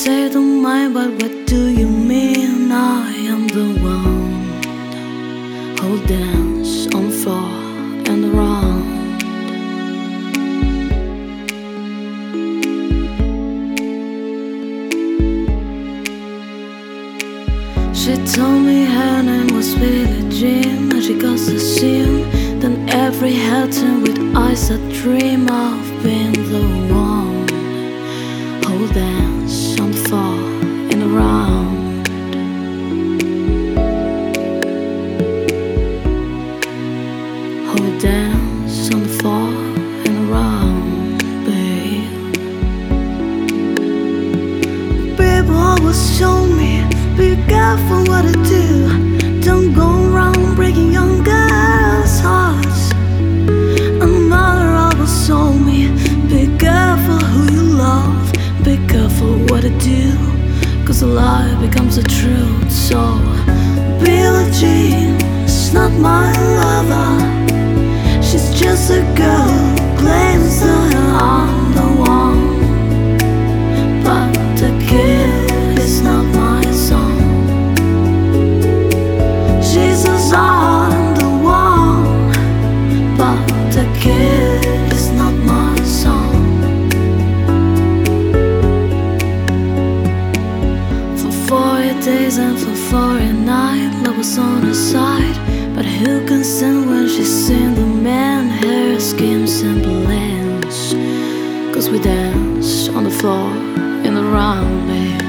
say don't mind, but what do you mean? I am the one who dance on the floor and around. She told me her name was Billie Jean, and she got the scene. Then every head turned with eyes that dream of being the one who will dance on the floor and around. Who will dance on the floor and around, babe. People always show me, be careful what I do. Don't go around breaking young girls' hearts. Another always told me, be careful who you love, be careful what I do, 'cause a lie becomes the truth. So Billie Jean is not my lover. She's just a girl who claims that I'm the one, but the kid is not my son. She says I'm the one, but the kid is not my son. For 40 days and for 40 nights, love was on her side. But who can stand when she's seen the man, hair, schemes and plans? 'Cause we danced on the floor in the round, babe.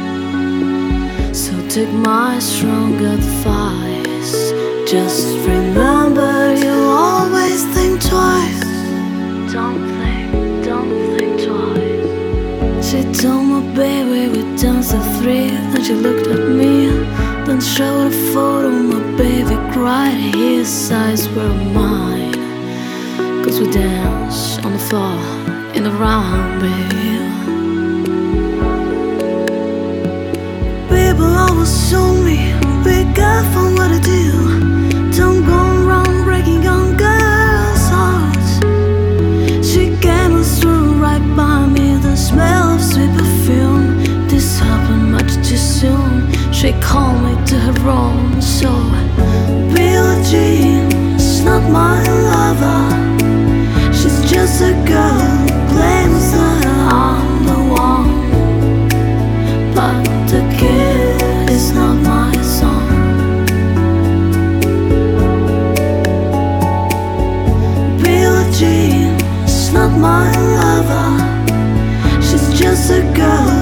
So take my strong advice, just remember you always think twice. Don't think twice. She told my baby we danced at 3. Then she looked at me, then showed a photo. My baby cried, his eyes were mine. 'Cause we danced on the floor in the round, baby. People always told me, be careful what I do. Don't go around breaking young girls' hearts. She came and threw right by me, the smell of sweet perfume. This happened much too soon. She called me to her room. So Billie Jean is not my lover. She's just a girl who claims that I'm the one, but the kid is not my son. Billie Jean is not my lover. She's just a girl